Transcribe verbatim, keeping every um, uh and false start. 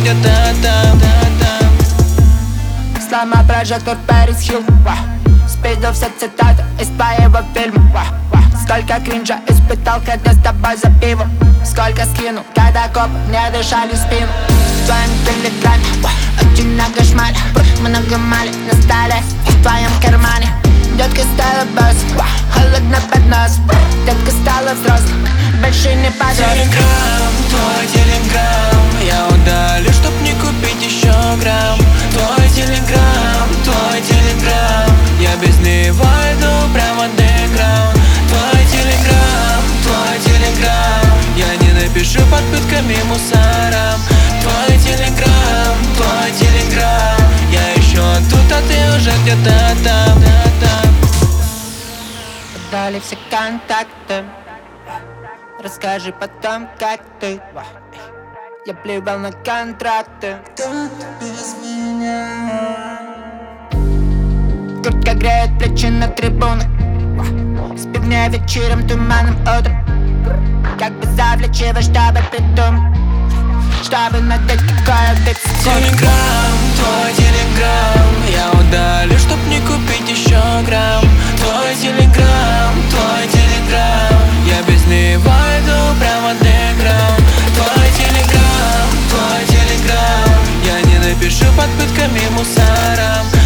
где-то там. Сломал прожектор Пэрис Хилл. Спиздил все цитаты из твоего фильма. Сколько кринжа испытал, когда с тобой за пивом. Сколько скинул, когда копы не дышали в спину. В твоем телеграме очень много шмали, много мали на столе в твоем кармане. Детка стала босс, холодно под нос. Детка стала взрослой, больше не подросток. Телеграм, твой телеграм я удалю, чтоб не купить еще грамм. Твой телеграм, твой телеграм я без него иду прямо андеграунд. Твой телеграм, твой телеграм я не напишу под пытками мусорам. Твой телеграм, твой телеграм я еще тут, а ты уже где-то там. Дали все контакты, расскажи потом, как ты. Я плевал на контракты. Тут без меня. Куртка греет плечи на трибунах. Спи мне вечером, туманным утром. Как бы завлечь его, чтобы придумать, чтобы надеть какое-то Телеграм, твой телеграм я удалю, чтоб не купить еще грамм. Твой телеграм, твой телеграм я без него иду прямо андеграунд. Твой телеграм, твой телеграм я не напишу под пытками мусорам.